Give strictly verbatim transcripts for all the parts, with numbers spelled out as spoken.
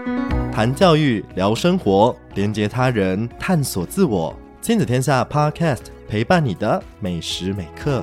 谈教育，聊生活，连结他人，探索自我。亲子天下 Podcast 陪伴你的每时每刻。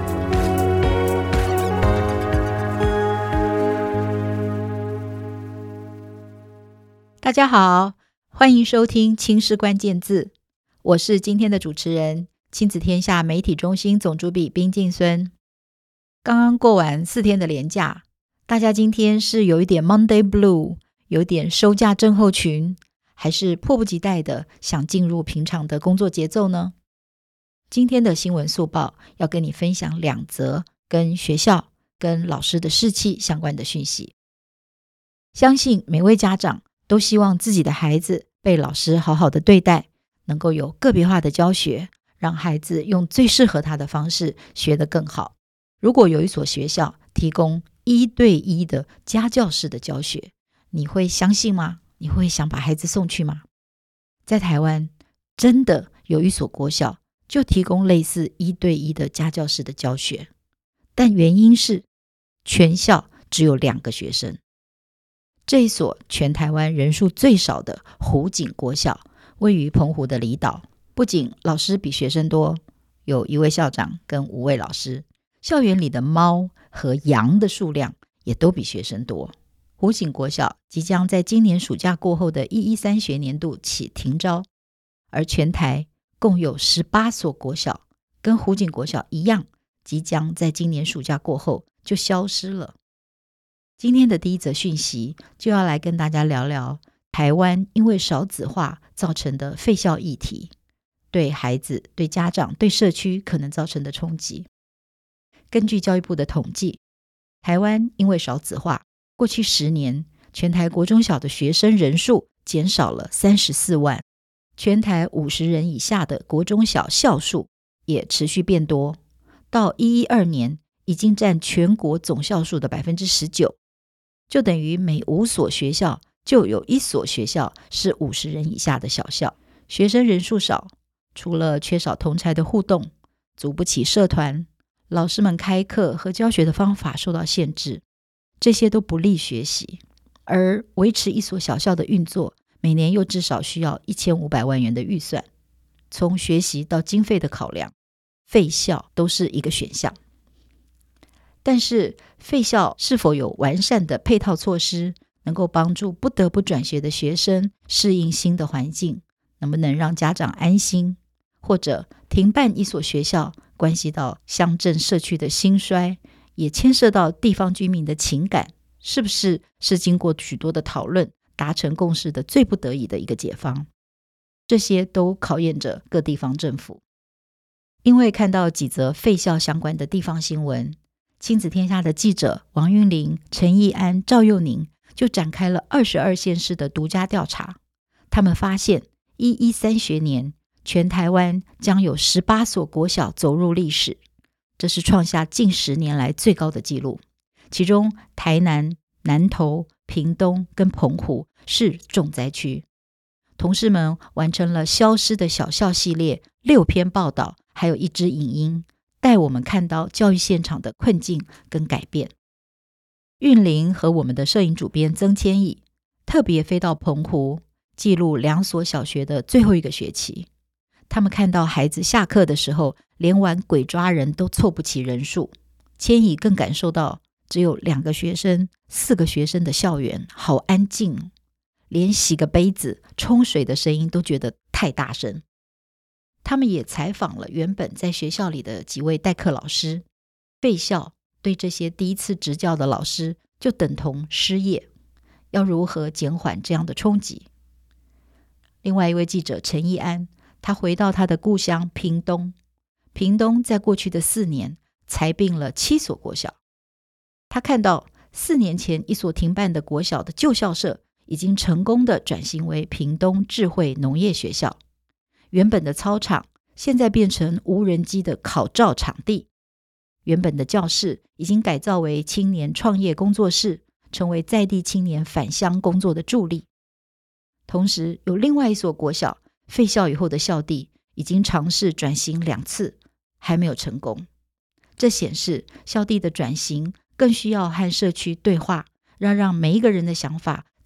大家好，欢迎收听亲师关键字，我是今天的主持人，亲子天下媒体中心总主笔冰静孙。刚刚过完四天的连假，大家今天是有一点 Monday Blue， 有点收假症候群，还是迫不及待的想进入平常的工作节奏呢？今天的新闻速报要跟你分享两则跟学校跟老师的士气相关的讯息。相信每位家长都希望自己的孩子被老师好好的对待，能够有个别化的教学，让孩子用最适合他的方式学得更好。如果有一所学校提供一对一的家教式的教学，你会相信吗？你会想把孩子送去吗？在台湾，真的有一所国小就提供类似一对一的家教式的教学，但原因是全校只有两个学生。这一所全台湾人数最少的湖景国小，位于澎湖的离岛，不仅老师比学生多，有一位校长跟五位老师，校园里的猫和羊的数量也都比学生多。湖景国小即将在今年暑假过后的一一三学年度起停招，而全台共有十八所国小，跟湖景国小一样，即将在今年暑假过后就消失了。今天的第一则讯息就要来跟大家聊聊台湾因为少子化造成的废校议题，对孩子、对家长、对社区可能造成的冲击。根据教育部的统计，台湾因为少子化，过去十年全台国中小的学生人数减少了三十四万，全台五十人以下的国中小校数也持续变多，到一百一十二年已经占全国总校数的 百分之十九， 就等于每五所学校就有一所学校是五十人以下的小校。学生人数少，除了缺少同侪的互动，组不起社团，老师们开课和教学的方法受到限制，这些都不利学习。而维持一所小校的运作，每年又至少需要一千五百万元的预算，从学习到经费的考量，废校都是一个选项。但是废校是否有完善的配套措施，能够帮助不得不转学的学生适应新的环境，能不能让家长安心？或者停办一所学校，关系到乡镇社区的兴衰，也牵涉到地方居民的情感，是不是是经过许多的讨论达成共识的最不得已的一个解方？这些都考验着各地方政府。因为看到几则废校相关的地方新闻，亲子天下的记者王韵玲、陈义安、赵佑宁就展开了二十二县市的独家调查。他们发现一一三学年全台湾将有十八所国小走入历史，这是创下近十年来最高的纪录。其中台南、南投、屏东跟澎湖是重灾区。同事们完成了消失的小校系列六篇报道，还有一支影音，带我们看到教育现场的困境跟改变。韵玲和我们的摄影主编曾千亿特别飞到澎湖，记录两所小学的最后一个学期。他们看到孩子下课的时候，连玩鬼抓人都凑不齐人数。千亿更感受到只有两个学生、四个学生的校园好安静，连洗个杯子、冲水的声音都觉得太大声。他们也采访了原本在学校里的几位代课老师，废校对这些第一次执教的老师就等同失业，要如何减缓这样的冲击？另外一位记者陈义安，他回到他的故乡屏东，屏东在过去的四年裁并了七所国小。他看到四年前一所停办的国小的旧校舍已经成功的转型为屏东智慧农业学校，原本的操场现在变成无人机的考照场地，原本的教室已经改造为青年创业工作室，成为在地青年返乡工作的助力。同时有另外一所国小废校以后的校地已经尝试转型两次，还没有成功。这显示校地的转型更需要和社区对话，要让每一个人的想法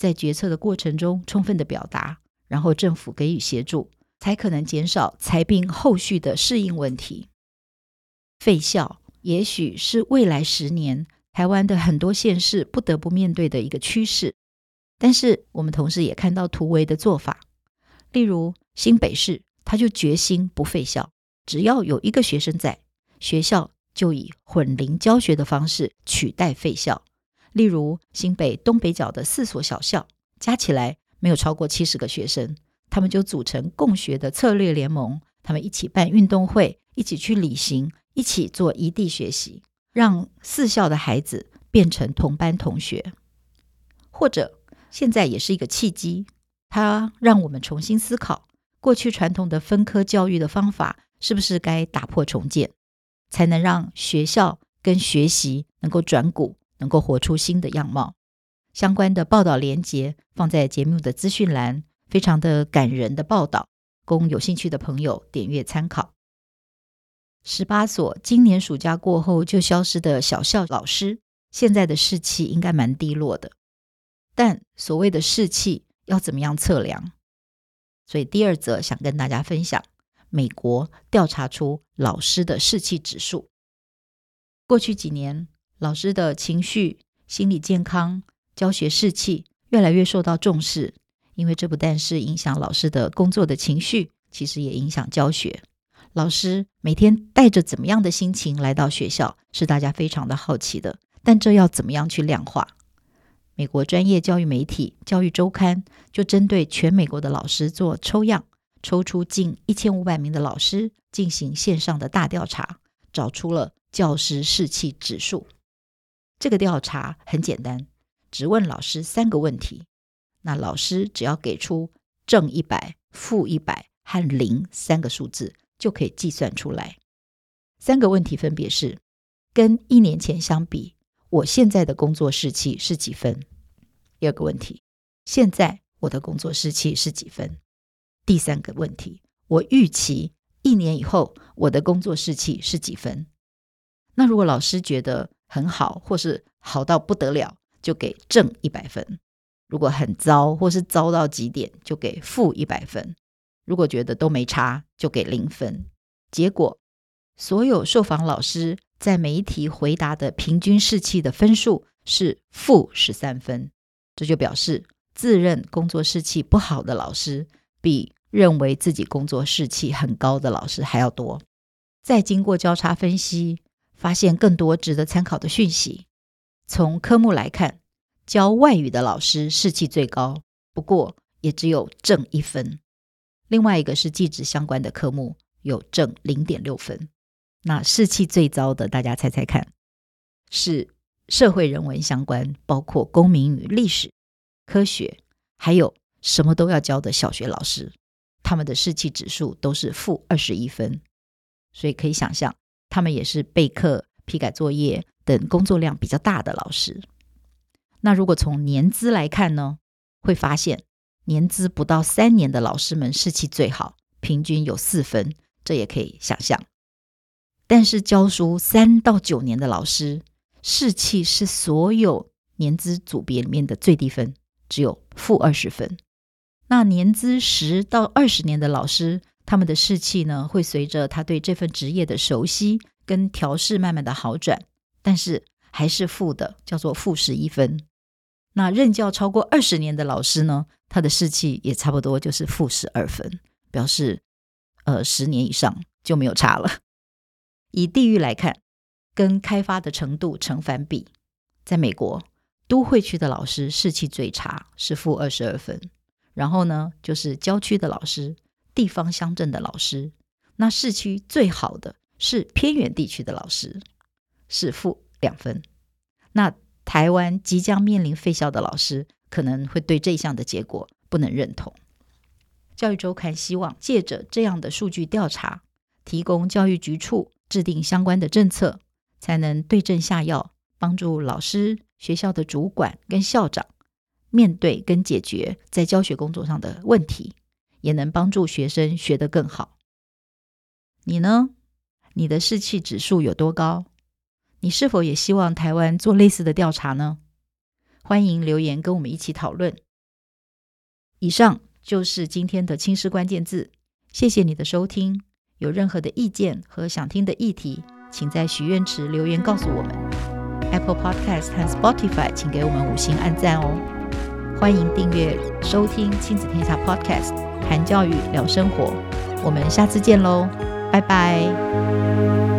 在决策的过程中充分的表达，然后政府给予协助，才可能减少财并后续的适应问题。废校也许是未来十年台湾的很多县市不得不面对的一个趋势，但是我们同时也看到突围的做法，例如新北市他就决心不废校，只要有一个学生在，学校就以混龄教学的方式取代废校。例如新北东北角的四所小校加起来没有超过七十个学生，他们就组成共学的策略联盟，他们一起办运动会，一起去旅行，一起做异地学习，让四校的孩子变成同班同学。或者现在也是一个契机，它让我们重新思考过去传统的分科教育的方法是不是该打破重建，才能让学校跟学习能够转股，能够活出新的样貌。相关的报道连结放在节目的资讯栏，非常的感人的报道，供有兴趣的朋友点阅参考。十八所今年暑假过后就消失的小校老师，现在的士气应该蛮低落的。但所谓的士气要怎么样测量？所以第二则想跟大家分享，美国调查出老师的士气指数。过去几年，老师的情绪、心理健康、教学士气越来越受到重视，因为这不但是影响老师的工作的情绪，其实也影响教学。老师每天带着怎么样的心情来到学校，是大家非常的好奇的，但这要怎么样去量化？美国专业教育媒体教育周刊就针对全美国的老师做抽样，抽出近一千五百名的老师进行线上的大调查，找出了教师士气指数。这个调查很简单，只问老师三个问题，那老师只要给出正一百、负一百和零三个数字，就可以计算出来。三个问题分别是：跟一年前相比，我现在的工作士气是几分？第二个问题，现在我的工作士气是几分？第三个问题，我预期一年以后我的工作士气是几分？那如果老师觉得很好，或是好到不得了，就给正一百分；如果很糟，或是糟到极点，就给负一百分；如果觉得都没差，就给零分。结果，所有受访老师在每一题回答的平均士气的分数是负十三分，这就表示自认工作士气不好的老师比认为自己工作士气很高的老师还要多。再经过交叉分析，发现更多值得参考的讯息。从科目来看，教外语的老师士气最高，不过也只有正一分。另外一个是技职相关的科目，有正 零点六分。那士气最糟的，大家猜猜看，是社会人文相关，包括公民与历史、科学，还有什么都要教的小学老师，他们的士气指数都是负二十一分。所以可以想象，他们也是备课、批改作业等工作量比较大的老师。那如果从年资来看呢，会发现年资不到三年的老师们士气最好，平均有四分，这也可以想象。但是教书三到九年的老师，士气是所有年资组别里面的最低分，只有负二十分。那年资十到二十年的老师，他们的士气呢，会随着他对这份职业的熟悉跟调试慢慢的好转，但是还是负的，叫做负十一分。那任教超过二十年的老师呢，他的士气也差不多就是负十二分，表示呃十年以上就没有差了。以地域来看，跟开发的程度成反比，在美国都会区的老师士气最差，是负二十二分。然后呢，就是郊区的老师、地方乡镇的老师。那市区最好的是偏远地区的老师，是负两分。那台湾即将面临废校的老师，可能会对这一项的结果不能认同。教育周刊希望借着这样的数据调查，提供教育局处制定相关的政策，才能对症下药，帮助老师、学校的主管跟校长面对跟解决在教学工作上的问题，也能帮助学生学得更好。你呢？你的士气指数有多高？你是否也希望台湾做类似的调查呢？欢迎留言跟我们一起讨论。 以上就是今天的亲师关键字，谢谢你的收听。有任何的意见和想听的议题，请在许愿池留言告诉我们。 Apple Podcast 和 Spotify 请给我们五星按赞哦。欢迎订阅收听亲子天下 Podcast， 谈教育聊生活。我们下次见喽，拜拜。